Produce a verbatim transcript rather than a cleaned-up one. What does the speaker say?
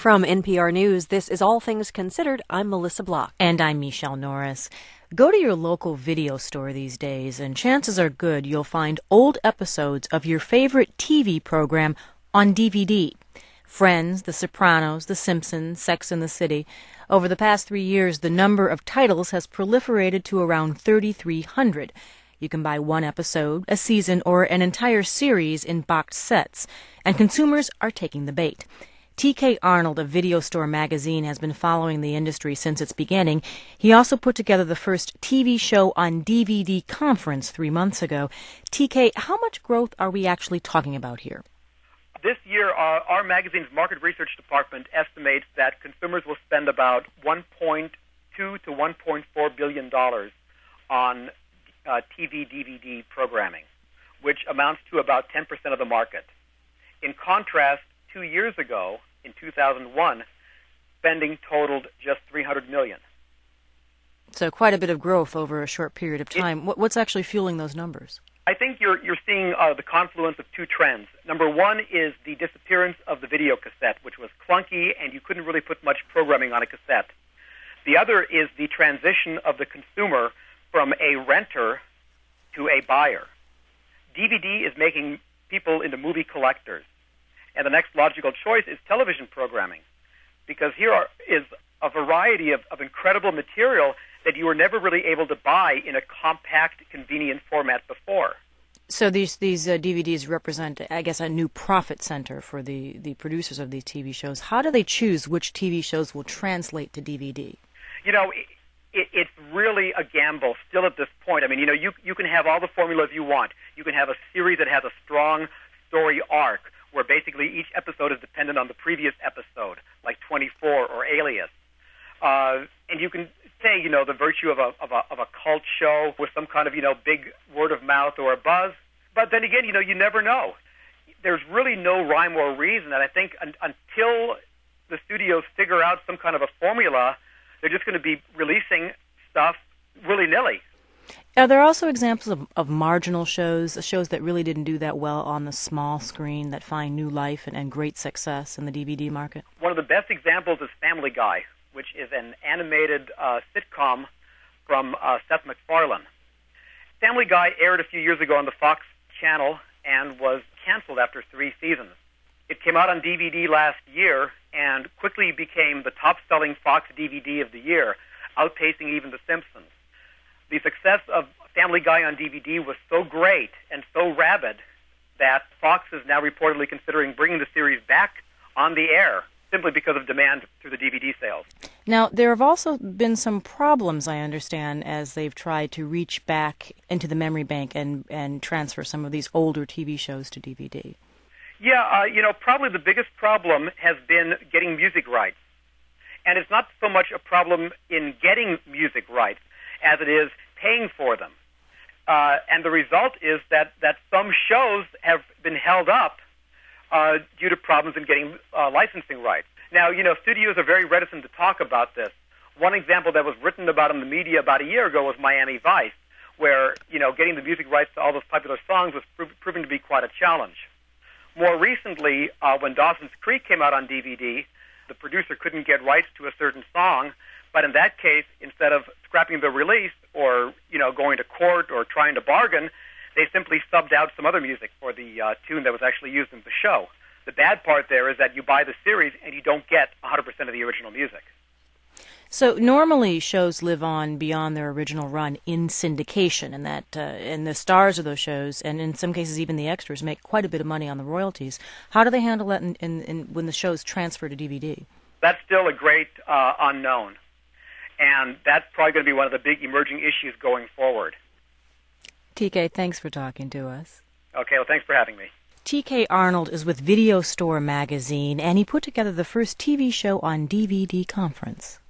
From N P R News, this is All Things Considered. I'm Melissa Block. And I'm Michelle Norris. Go to your local video store these days, and chances are good you'll find old episodes of your favorite T V program on D V D. Friends, The Sopranos, The Simpsons, Sex and the City. Over the past three years, the number of titles has proliferated to around thirty-three hundred. You can buy one episode, a season, or an entire series in boxed sets, and consumers are taking the bait. T K Arnold of Video Store Magazine has been following the industry since its beginning. He also put together the first T V show on D V D conference three months ago. T K, how much growth are we actually talking about here? This year, uh, our magazine's market research department estimates that consumers will spend about one point two to one point four billion dollars on uh, T V D V D programming, which amounts to about ten percent of the market. In contrast, two years ago, in two thousand one, spending totaled just three hundred million dollars. So quite a bit of growth over a short period of time. It, What's actually fueling those numbers? I think you're you're seeing uh, the confluence of two trends. Number one is the disappearance of the video cassette, which was clunky and you couldn't really put much programming on a cassette. The other is the transition of the consumer from a renter to a buyer. D V D is making people into movie collectors. And the next logical choice is television programming, because here are, is a variety of, of incredible material that you were never really able to buy in a compact, convenient format before. So these these uh, D V Ds represent, I guess, a new profit center for the, the producers of these T V shows. How do they choose which T V shows will translate to D V D? You know, it, it, it's really a gamble still at this point. I mean, you know, you you can have all the formulas you want. You can have a series that has a strong story arc, where basically each episode is dependent on the previous episode, like twenty-four or Alias. Uh, and you can say, you know, the virtue of a, of a of a cult show with some kind of, you know, big word of mouth or a buzz. But then again, you know, you never know. There's really no rhyme or reason, and I think un- until the studios figure out some kind of a formula, they're just going to be releasing stuff willy-nilly. Are there also examples of, of marginal shows, shows that really didn't do that well on the small screen that find new life and, and great success in the D V D market? One of the best examples is Family Guy, which is an animated uh, sitcom from uh, Seth MacFarlane. Family Guy aired a few years ago on the Fox channel and was canceled after three seasons. It came out on D V D last year and quickly became the top-selling Fox D V D of the year, outpacing even The Simpsons. The success of Family Guy on D V D was so great and so rabid that Fox is now reportedly considering bringing the series back on the air simply because of demand through the D V D sales. Now, there have also been some problems, I understand, as they've tried to reach back into the memory bank and, and transfer some of these older T V shows to D V D. Yeah, uh, you know, probably the biggest problem has been getting music rights. And it's not so much a problem in getting music rights as it is paying for them. Uh, and the result is that, that some shows have been held up uh, due to problems in getting uh, licensing rights. Now, you know, studios are very reticent to talk about this. One example that was written about in the media about a year ago was Miami Vice, where, you know, getting the music rights to all those popular songs was pro- proven to be quite a challenge. More recently, uh, when Dawson's Creek came out on D V D, the producer couldn't get rights to a certain song, but in that case, instead of scrapping the release or, you know, going to court or trying to bargain, they simply subbed out some other music for the uh, tune that was actually used in the show. The bad part there is that you buy the series and you don't get one hundred percent of the original music. So normally shows live on beyond their original run in syndication, and that uh, and the stars of those shows, and in some cases even the extras, make quite a bit of money on the royalties. How do they handle that in, in, in when the shows transfer to D V D? That's still a great uh, unknown. And that's probably going to be one of the big emerging issues going forward. T K, thanks for talking to us. Okay, well, thanks for having me. T K Arnold is with Video Store Magazine, and he put together the first T V show on D V D conference.